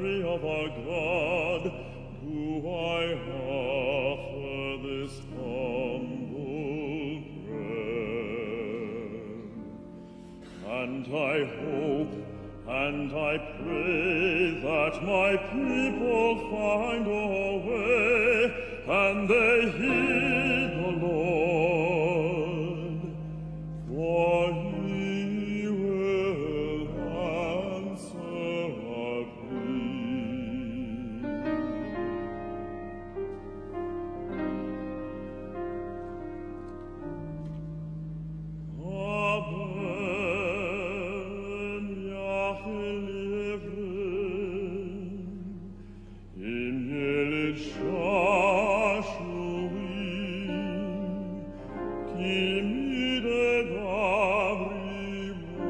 Mary of our God, do I offer this humble prayer. And I hope and I pray that my people find a way, and they heed the Lord, for He will answer our plea. Amen. In village Shashuim, Kimide Gabri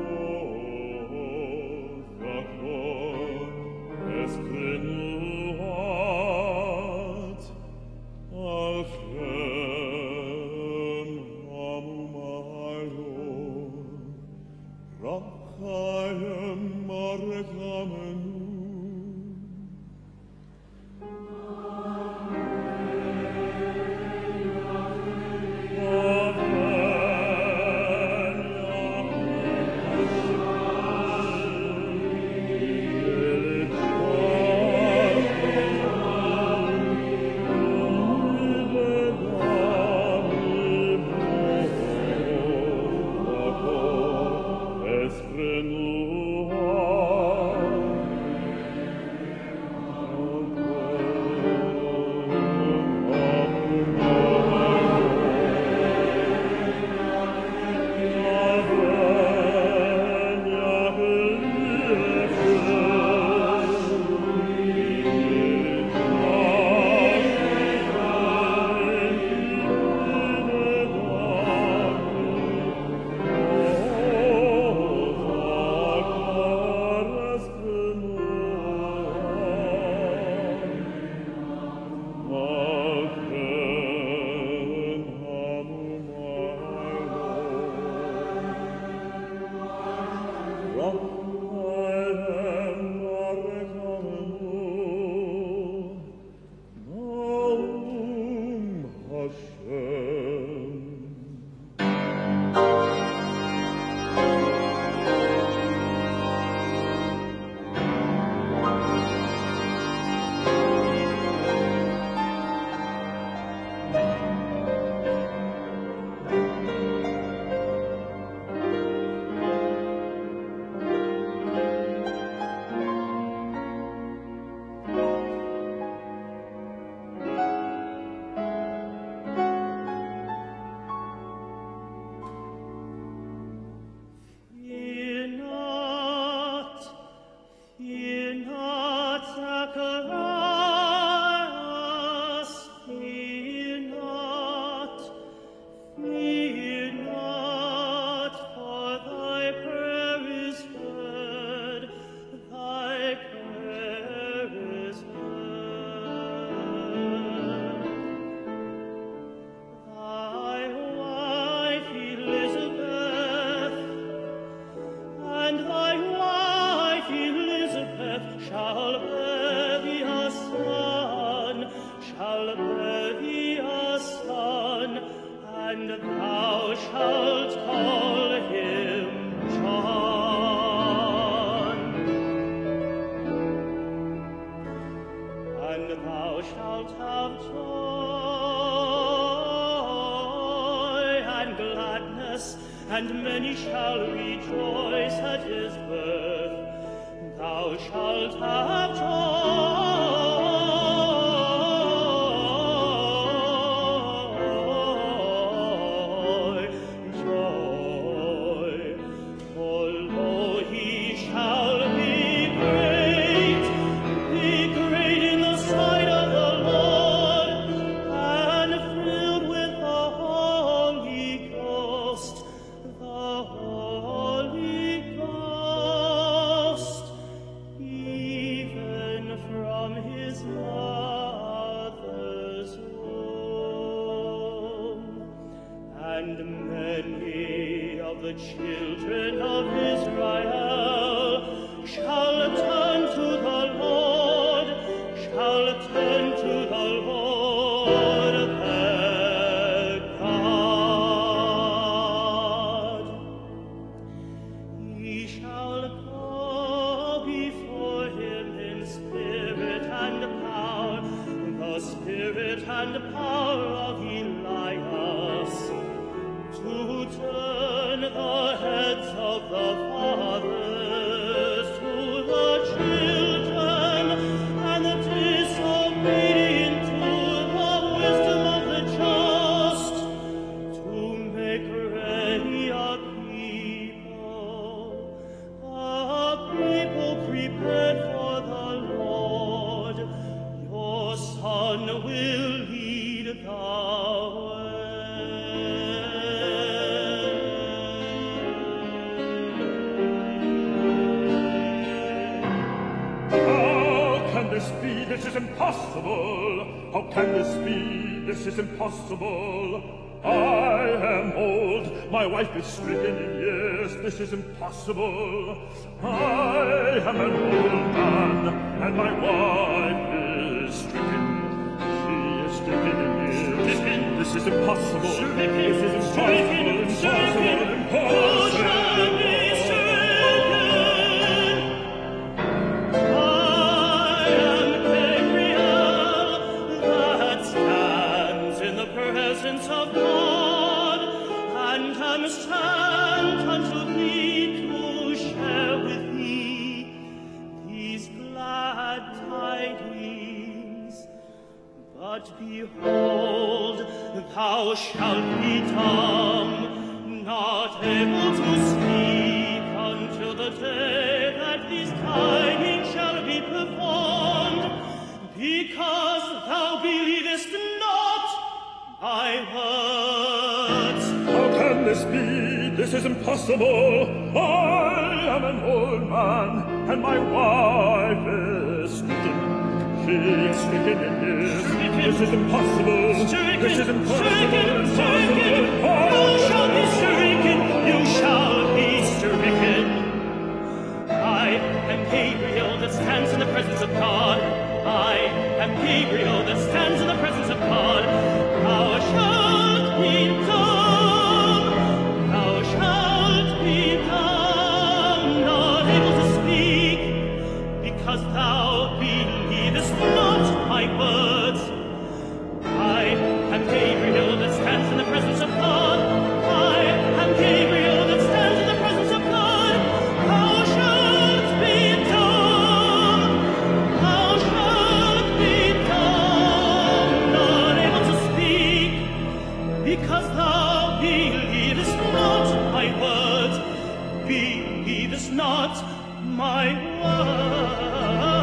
Mozakor, Eskenuat, Alchem Amumayron, Rachayem Marekhamenu. And many shall rejoice at his birth. Thou shalt have joy, joy. For lo, he shall be great in the sight of the Lord, and filled with the Holy Ghost. The Holy Ghost, even from his mother's womb. And many of the children of Israel shall turn to the Lord, spirit and power of Elias, to turn the heads of the fathers to the children, and the disobedient to the wisdom of the just, to make ready a people prepared for the Lord. Your Son will lead the How can this be? This is impossible. How can this be? This is impossible. I am old. My wife is stricken in years. This is impossible. I am an old man, and my wife is stricken. She is stricken in years. This is impossible. This is impossible. Impossible. Impossible. Presence of God, and am sent unto thee to share with thee these glad tidings. But behold, thou shalt be dumb, not able to speak until the day that these tidings shall be performed, because thou believest not my words. How can this be? This is impossible. I am an old man, and my wife is stricken. She is stricken in years. This is impossible. This is impossible. Impossible. You shall be stricken. You shall be stricken. I am Gabriel that stands in the presence of God. I am Gabriel that stands in the presence of God. Thou shalt be dumb, thou shalt be dumb, not able to speak, because thou believest not my words. I am Gabriel that stands in the presence of God. I am Gabriel that stands in the presence of God. Thou shalt be dumb, thou shalt be dumb, not able to speak, because thou believest not my words, believest not my words.